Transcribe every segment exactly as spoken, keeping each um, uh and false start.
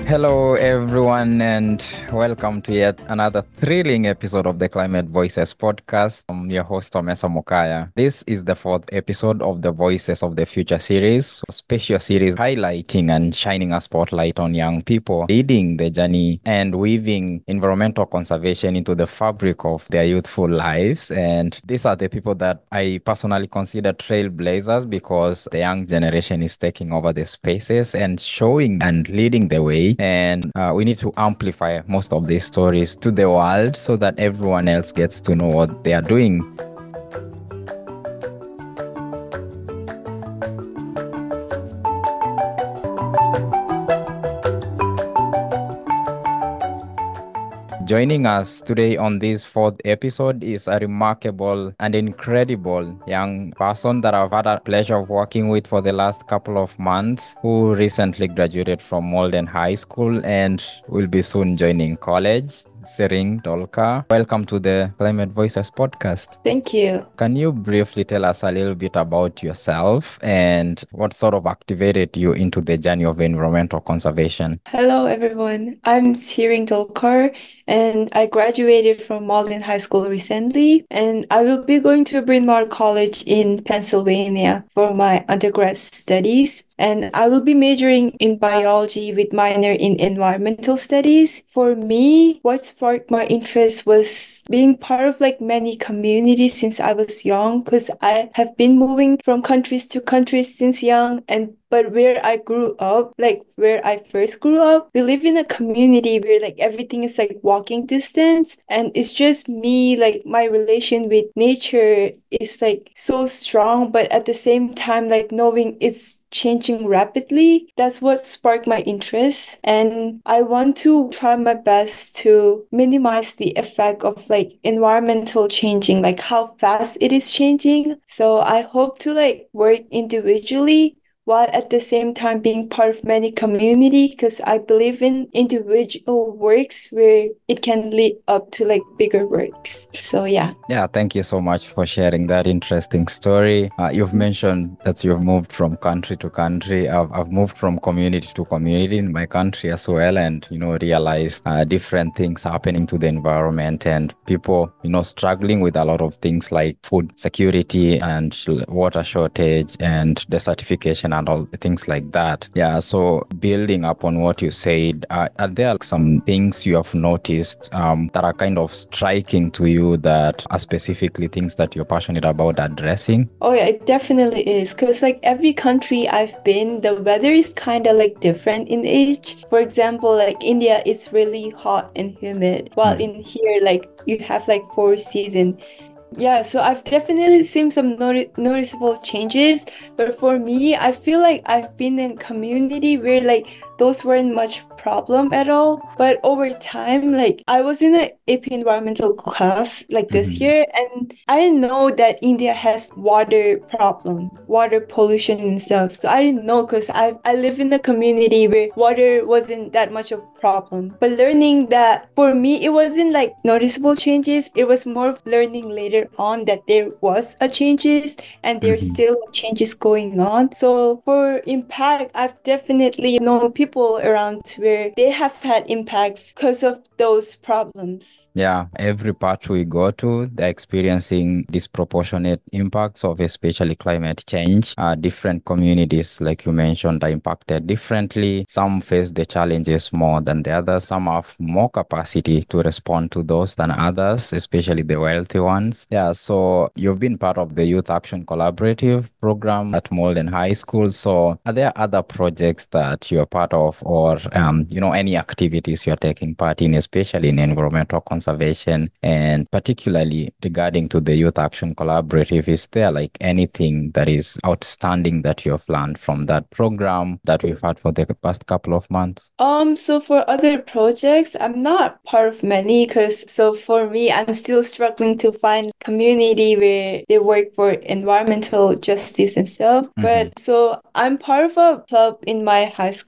Hello, everyone, and welcome to yet another thrilling episode of the Climate Voices podcast. I'm your host, Omesa Mokaya. This is the fourth episode of the Voices of the Future series, a special series highlighting and shining a spotlight on young people leading the journey and weaving environmental conservation into the fabric of their youthful lives. And these are the people that I personally consider trailblazers because the young generation is taking over the spaces and showing and leading the way. And uh, we need to amplify most of these stories to the world so that everyone else gets to know what they are doing. Joining us today on this fourth episode is a remarkable and incredible young person that I've had a pleasure of working with for the last couple of months, who recently graduated from Malden High School and will be soon joining college. Sering Dolka, welcome to the Climate Voices podcast. Thank you. Can you briefly tell us a little bit about yourself and what sort of activated you into the journey of environmental conservation? Hello, everyone. I'm Sering Dolkar, and I graduated from Malden High School recently, and I will be going to Bryn Mawr College in Pennsylvania for my undergrad studies. And I will be majoring in biology with minor in environmental studies. For me, what sparked my interest was being part of like many communities since I was young, because I have been moving from countries to countries since young. And but where I grew up, like where I first grew up, we live in a community where like everything is like walking distance, and it's just me, like my relation with nature is like so strong, but at the same time, like knowing it's changing rapidly. That's what sparked my interest. And I want to try my best to minimize the effect of like environmental changing, like how fast it is changing. So I hope to like work individually while at the same time being part of many community, because I believe in individual works where it can lead up to like bigger works. So yeah. Yeah, thank you so much for sharing that interesting story. Uh, you've mentioned that you've moved from country to country. I've, I've moved from community to community in my country as well, and, you know, realized uh, different things happening to the environment and people, you know, struggling with a lot of things like food security and water shortage and desertification and all things like that. Yeah, so building upon what you said, uh, are there some things you have noticed um, that are kind of striking to you that are specifically things that you're passionate about addressing? Oh yeah, it definitely is. Because like every country I've been, the weather is kind of like different in each. For example, like India is really hot and humid, while Mm. in here, like you have like four seasons. Yeah, so I've definitely seen some noti- noticeable changes, but for me, I feel like I've been in a community where like those weren't much problem at all. But over time, like I was in an A P environmental class like this Mhm. year, and I didn't know that India has water problem, water pollution and stuff. So I didn't know because I I live in a community where water wasn't that much of a problem. But learning that for me, it wasn't like noticeable changes. It was more of learning later on that there was a changes and there's Mhm. still changes going on. So for impact, I've definitely known people around where they have had impacts because of those problems. Yeah, every part we go to, they're experiencing disproportionate impacts of especially climate change. Uh, different communities, like you mentioned, are impacted differently. Some face the challenges more than the others. Some have more capacity to respond to those than others, especially the wealthy ones. Yeah, so you've been part of the Youth Action Collaborative program at Malden High School. So are there other projects that you're part of, or, um, you know, any activities you're taking part in, especially in environmental conservation, and particularly regarding to the Youth Action Collaborative? Is there like anything that is outstanding that you have learned from that program that we've had for the past couple of months? Um, so for other projects, I'm not part of many because so for me, I'm still struggling to find community where they work for environmental justice and stuff. Mhm. But so I'm part of a club in my high school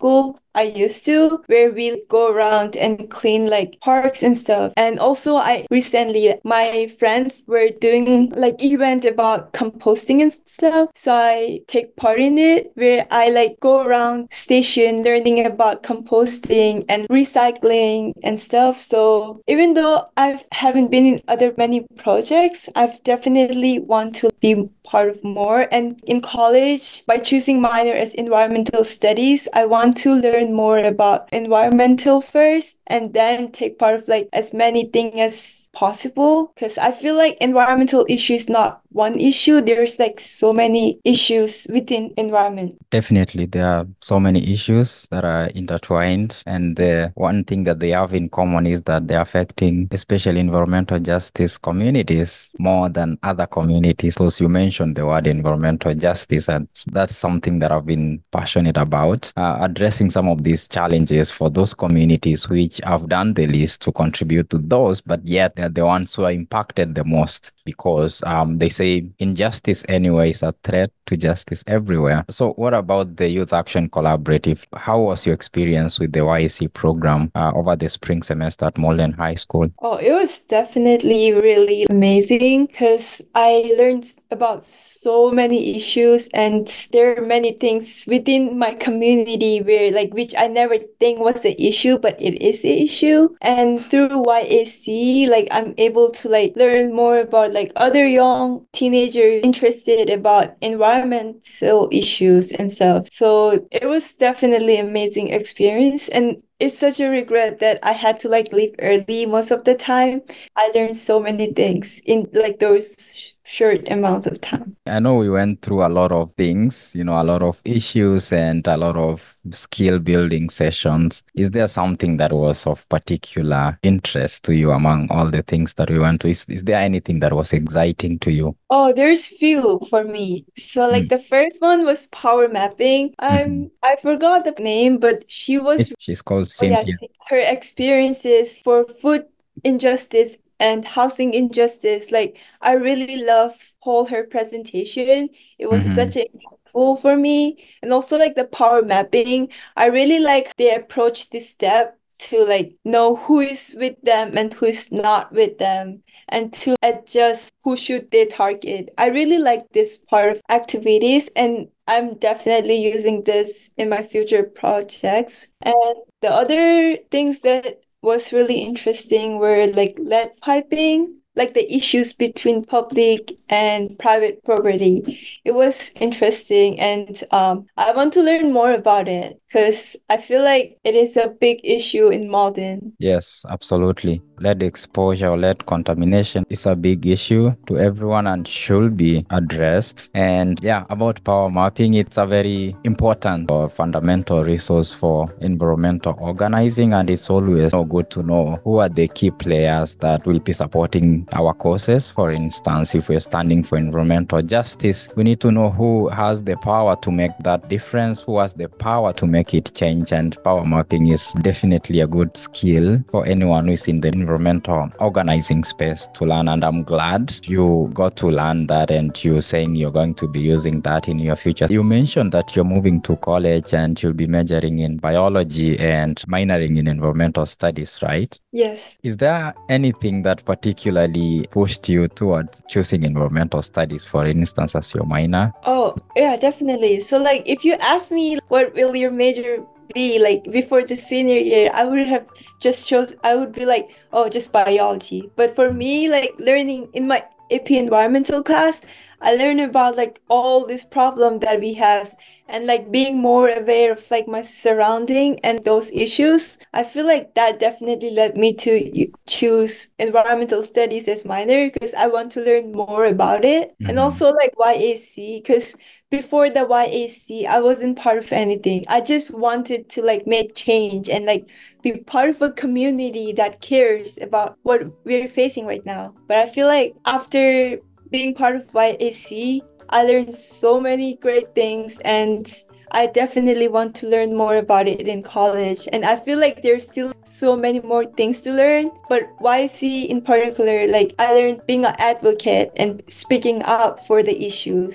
I used to, where we go around and clean like parks and stuff. And also I recently, my friends were doing like event about composting and stuff. So I take part in it, where I like go around station learning about composting and recycling and stuff. So even though I haven't been in other many projects, I've definitely want to be part of more. And in college, by choosing minor as environmental studies, I want to learn more about environmental first and then take part of like as many things as possible, because I feel like environmental issue is not one issue. There's like so many issues within environment. Definitely, there are so many issues that are intertwined, and the one thing that they have in common is that they're affecting, especially environmental justice communities, more than other communities. So you mentioned the word environmental justice, and that's something that I've been passionate about, uh, addressing some of these challenges for those communities which have done the least to contribute to those, but yet they're the ones who are impacted the most, because um, they say injustice anyway is a threat to justice everywhere. So what about the Youth Action Collaborative? How was your experience with the Y A C program uh, over the spring semester at Malden High School? Oh, it was definitely really amazing, because I learned about so many issues, and there are many things within my community where like which I never think was an issue, but it is an issue. And through Y A C, like I'm able to like learn more about like other young teenagers interested about environmental issues and stuff. So it was definitely amazing experience, and it's such a regret that I had to like leave early most of the time. I learned so many things in like those sh- short amounts of time. I know we went through a lot of things, you know, a lot of issues and a lot of skill building sessions. Is there something that was of particular interest to you among all the things that we went to? Is, is there anything that was exciting to you? Oh, there's few for me. So like Mm. the first one was power mapping. Mhm. Um, I forgot the name, but she was, It, she's called oh yeah, Cynthia. her experiences for food injustice and housing injustice. Like I really love whole her presentation. It was Mhm. such a impactful for me. And also like the power mapping. I really like they approach this step to like know who is with them and who is not with them, and to adjust who should they target. I really like this part of activities, and I'm definitely using this in my future projects. And the other things that was really interesting were like lead piping, like the issues between public and private property. It was interesting, and um, I want to learn more about it because I feel like it is a big issue in Malden. Yes, absolutely. Lead exposure or lead contamination is a big issue to everyone and should be addressed. And yeah, about power mapping, it's a very important or fundamental resource for environmental organizing. And it's always good to know who are the key players that will be supporting our causes. For instance, if we're standing for environmental justice, we need to know who has the power to make that difference, who has the power to make it change. And power mapping is definitely a good skill for anyone who's in the environmental organizing space to learn. And I'm glad you got to learn that, and you're saying you're going to be using that in your future. You mentioned that you're moving to college and you'll be majoring in biology and minoring in environmental studies, right? Yes. Is there anything that particularly pushed you towards choosing environmental studies, for instance, as your minor? Oh, yeah, definitely. So, like, if you ask me what will your major be like before the senior year, I would have just chose, I would be like, oh, just biology. But for me, like, learning in my A P environmental class, I learned about like all this problem that we have, and like being more aware of like my surrounding and those issues. I feel like that definitely led me to y- choose environmental studies as minor, because I want to learn more about it. And Mhm. also like Y A C, because before the Y A C, I wasn't part of anything. I just wanted to like make change and like be part of a community that cares about what we're facing right now. But I feel like after being part of Y A C, I learned so many great things, and I definitely want to learn more about it in college. And I feel like there's still so many more things to learn. But Y A C in particular, like I learned being an advocate and speaking up for the issues.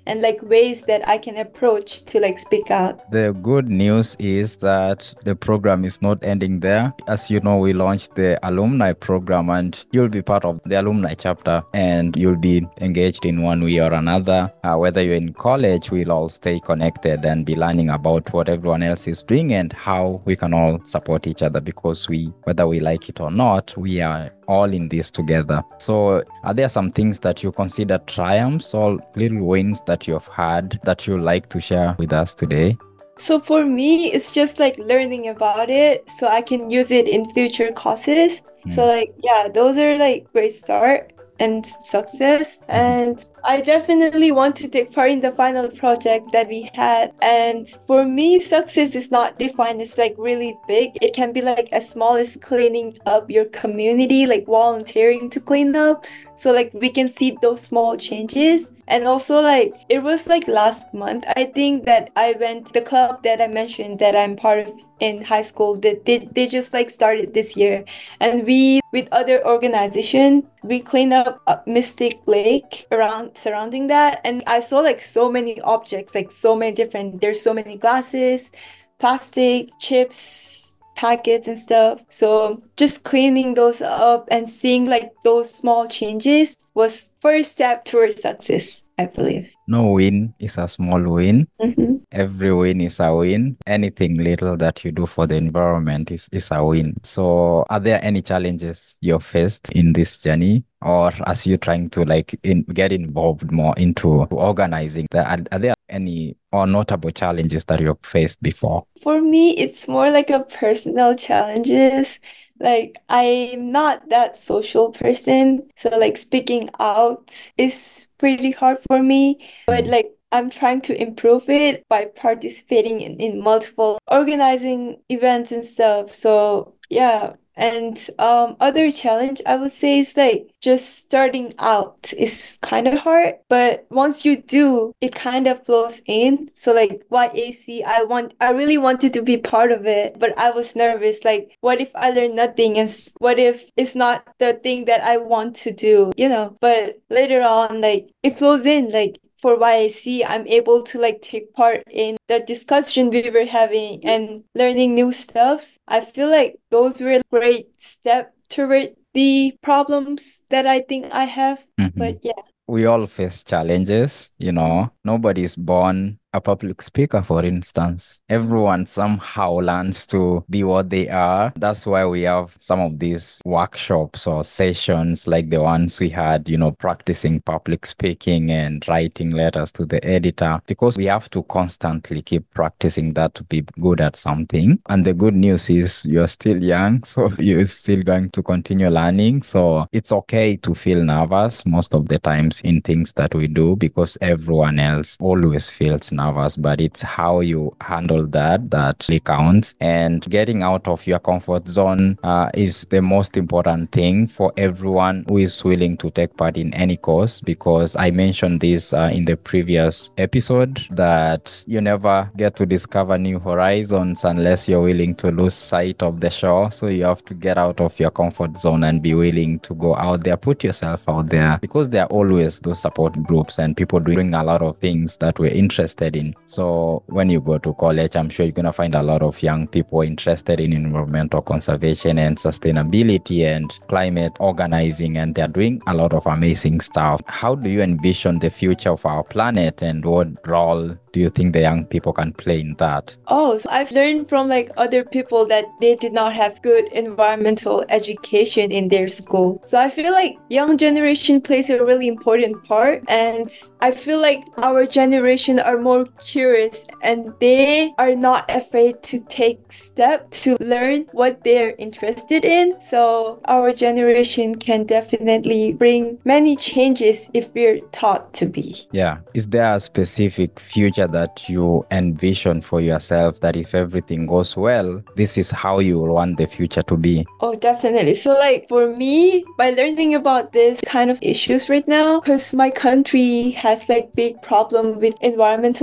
and like ways that I can approach to like speak out. The good news is that the program is not ending there. As you know, we launched the alumni program and you'll be part of the alumni chapter and you'll be engaged in one way or another. Uh, whether you're in college, we'll all stay connected and be learning about what everyone else is doing and how we can all support each other, because we, whether we like it or not, we are all in this together. So are there some things that you consider triumphs or little wins that you've had that you like to share with us today? So for me, it's just like learning about it so I can use it in future courses. Mm. So like, yeah, those are like great start and success. Mm-hmm. And I definitely want to take part in the final project that we had. And for me, success is not defined as like really big. It can be like as small as cleaning up your community, like volunteering to clean up. So like we can see those small changes. And also like it was like last month, I think, that I went to the club that I mentioned that I'm part of in high school, that they, they just like started this year, and we with other organization we cleaned up uh, Mystic Lake around surrounding that, and I saw like so many objects, like so many different, there's so many glasses, plastic, chips, packets and stuff. So just cleaning those up and seeing like those small changes was first step towards success, I believe. No win is a small win. Mm-hmm. Every win is a win. Anything little that you do for the environment is, is a win. So are there any challenges you've faced in this journey? Or as you're trying to like in, get involved more into organizing, are, are there any or notable challenges that you've faced before? For me, it's more like a personal challenges. Like I'm not that social person, so like speaking out is pretty hard for me. But like I'm trying to improve it by participating in, in multiple organizing events and stuff. So yeah. And um, other challenge I would say is like just starting out is kind of hard, but once you do, it kind of flows in. So like Y A C, I want, I really wanted to be part of it, but I was nervous. Like, what if I learn nothing, and what if it's not the thing that I want to do, you know? But later on, like it flows in. Like for Y A C, I'm able to like take part in the discussion we were having and learning new stuff. I feel like those were great steps toward the problems that I think I have. Mm-hmm. But yeah. We all face challenges, you know. Nobody's born a public speaker, for instance. Everyone somehow learns to be what they are. That's why we have some of these workshops or sessions like the ones we had, you know, practicing public speaking and writing letters to the editor, because we have to constantly keep practicing that to be good at something. And the good news is you're still young, so you're still going to continue learning. So it's okay to feel nervous most of the times in things that we do, because everyone else always feels nervous. But it's how you handle that that really counts. And getting out of your comfort zone uh, is the most important thing for everyone who is willing to take part in any course, because I mentioned this uh, in the previous episode, that you never get to discover new horizons unless you're willing to lose sight of the shore. So you have to get out of your comfort zone and be willing to go out there, put yourself out there, because there are always those support groups and people doing a lot of things that we're interested in. So when you go to college, I'm sure you're going to find a lot of young people interested in environmental conservation and sustainability and climate organizing, and they're doing a lot of amazing stuff. How do you envision the future of our planet, and what role do you think the young people can play in that? Oh, so I've learned from like other people that they did not have good environmental education in their school. So I feel like young generation plays a really important part, and I feel like our generation are more curious and they are not afraid to take steps to learn what they're interested in. So our generation can definitely bring many changes if we're taught to be. Yeah. Is there a specific future that you envision for yourself, that if everything goes well, this is how you will want the future to be? Oh, definitely. So like for me, by learning about this kind of issues right now, because my country has like big problem with environmental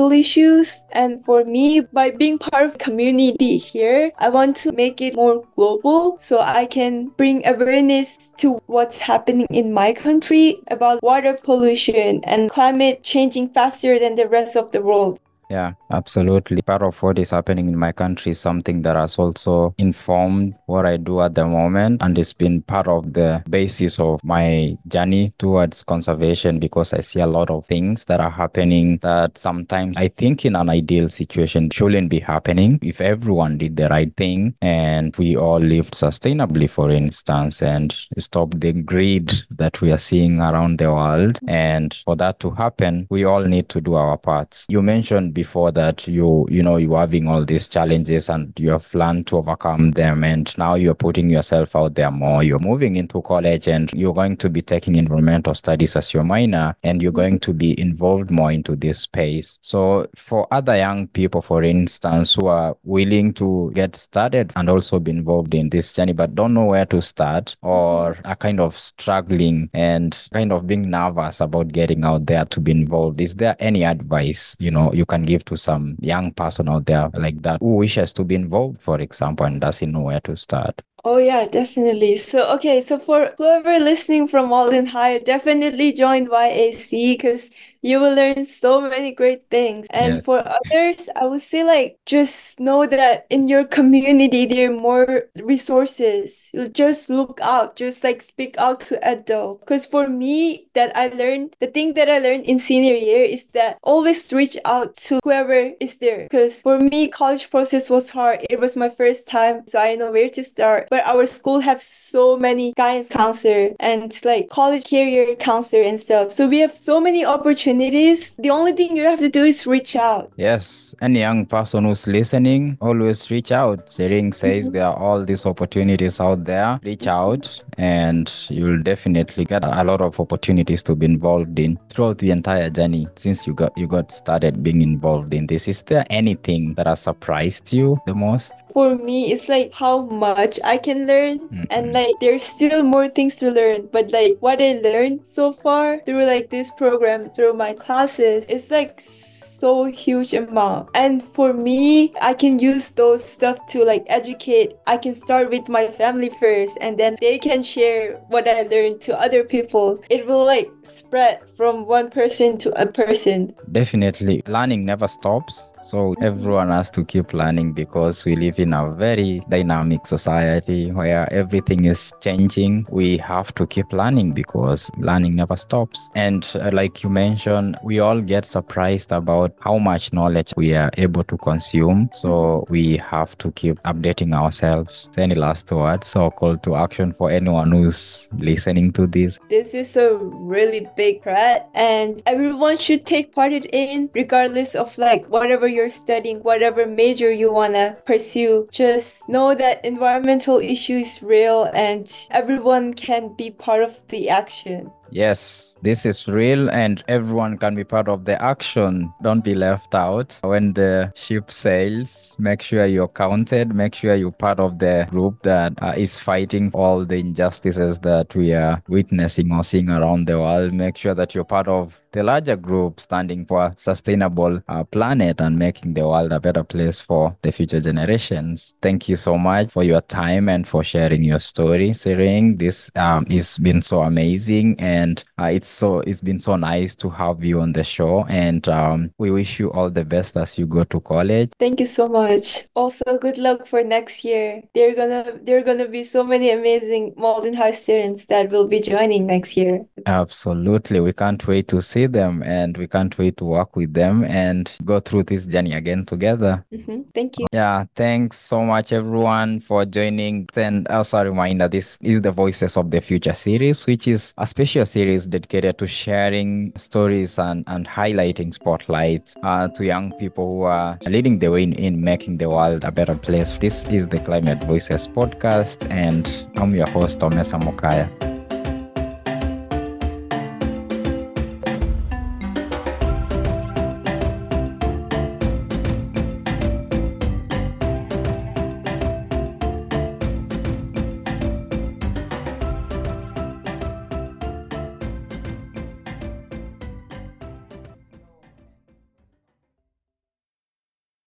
environmental issues. And for me, by being part of community here, I want to make it more global so I can bring awareness to what's happening in my country about water pollution and climate changing faster than the rest of the world. Yeah, absolutely. Part of what is happening in my country is something that has also informed what I do at the moment, and it's been part of the basis of my journey towards conservation, because I see a lot of things that are happening that sometimes I think in an ideal situation shouldn't be happening if everyone did the right thing and we all lived sustainably, for instance, and stop the greed that we are seeing around the world. And for that to happen, we all need to do our parts. You mentioned before that you you know you're having all these challenges and you have learned to overcome them, and now you're putting yourself out there more. You're moving into college and you're going to be taking environmental studies as your minor, and you're going to be involved more into this space. So for other young people, for instance, who are willing to get started and also be involved in this journey but don't know where to start, or are kind of struggling and kind of being nervous about getting out there to be involved, is there any advice you know you can give to some young person out there like that who wishes to be involved, for example, and doesn't know where to start? Oh yeah, definitely. So okay, so for whoever listening from Walden High, definitely join Y A C because you will learn so many great things. And Yes. for others, I would say like just know that in your community there are more resources. You just look out, just like speak out to adults. Because for me, that I learned the thing that I learned in senior year is that always reach out to whoever is there. Because for me, college process was hard. It was my first time, so I didn't know where to start. But our school have so many guidance counselor and like college career counselor and stuff. So we have so many opportunities. The only thing you have to do is reach out. Yes, any young person who's listening, always reach out. Sering says Mhm. there are all these opportunities out there. Reach out and you'll definitely get a lot of opportunities to be involved in throughout the entire journey since you got you got started being involved in this. Is there anything that has surprised you the most? For me, it's like how much I can learn, Mhm. and like there's still more things to learn. But like what I learned so far through like this program, through my classes, it's like so huge amount. And for me, I can use those stuff to like educate. I can start with my family first, and then they can share what I learned to other people. It will like spread from one person to a person. Definitely, learning never stops. So everyone has to keep learning because we live in a very dynamic society where everything is changing. We have to keep learning because learning never stops. And uh, like you mentioned, we all get surprised about how much knowledge we are able to consume. So we have to keep updating ourselves. Any last words or call to action for anyone who's listening to this? This is a really big threat, and everyone should take part in, regardless of like whatever you're studying, whatever major you wanna pursue. Just know that environmental issue is real, and everyone can be part of the action. Yes, this is real and everyone can be part of the action. Don't be left out. When the ship sails, make sure you're counted. Make sure you're part of the group that uh, is fighting all the injustices that we are witnessing or seeing around the world. Make sure that you're part of the larger group standing for a sustainable uh, planet and making the world a better place for the future generations. Thank you so much for your time and for sharing your story, Sering. This um, has been so amazing, and uh, it's so it's been so nice to have you on the show. And um, we wish you all the best as you go to college. Thank you so much. Also, good luck for next year. There gonna there are gonna be so many amazing Malden High students that will be joining next year. Absolutely. We can't wait to see them and we can't wait to work with them and go through this journey again together. Mhm. Thank you. Yeah, thanks so much everyone for joining. And also a reminder, this is the Voices of the Future series, which is a special series dedicated to sharing stories and, and highlighting spotlights uh, to young people who are leading the way in, in making the world a better place. This is the Climate Voices podcast, and I'm your host, Omesa Mokaya.